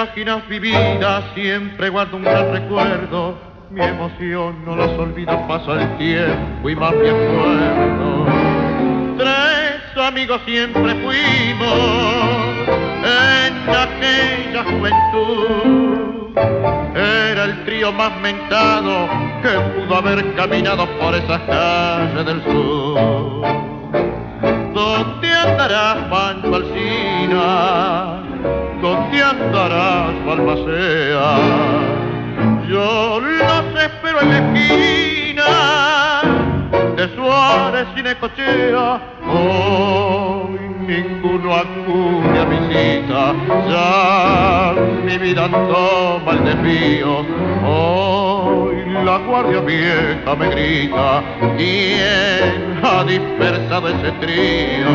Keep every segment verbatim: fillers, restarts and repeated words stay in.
páginas vividas siempre guardo un gran recuerdo. Mi emoción no las olvida, pasa el tiempo y más me acuerdo. Tres amigos siempre fuimos en aquella juventud. Era el trío más mentado que pudo haber caminado por esas calles del sur. ¿Dónde andarás, Pancho Alsina? ¿Dónde andarás, Balmacea? Yo los espero en la esquina de Suárez y Necochea. Hoy ninguno acude a mi cita, ya mi vida toma el desvío. Hoy la guardia vieja me grita, ¿quién ha dispersado ese trío?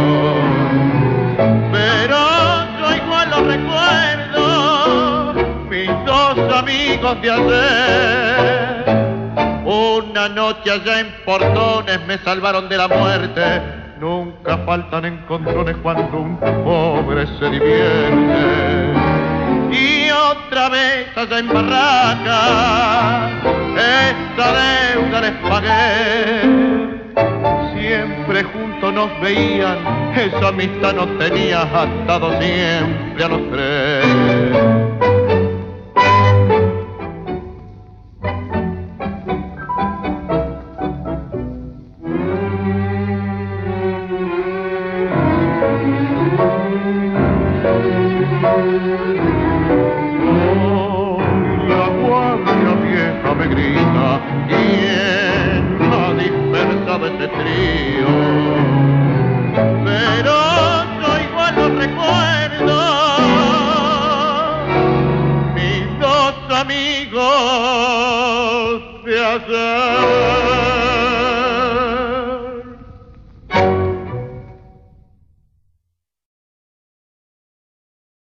Pero yo igual lo recuerdo, mis dos amigos de ayer. Una noche allá en Portones me salvaron de la muerte. Nunca faltan encontrones cuando un pobre se divierte. Y otra vez allá en Barraca, esta deuda les pagué. Siempre juntos nos veían, esa amistad nos tenía atado siempre a los tres. La guardia vieja me grita, ¿quién ha dispersado ese trío? Pero yo igual lo recuerdo, mis dos amigos de ayer.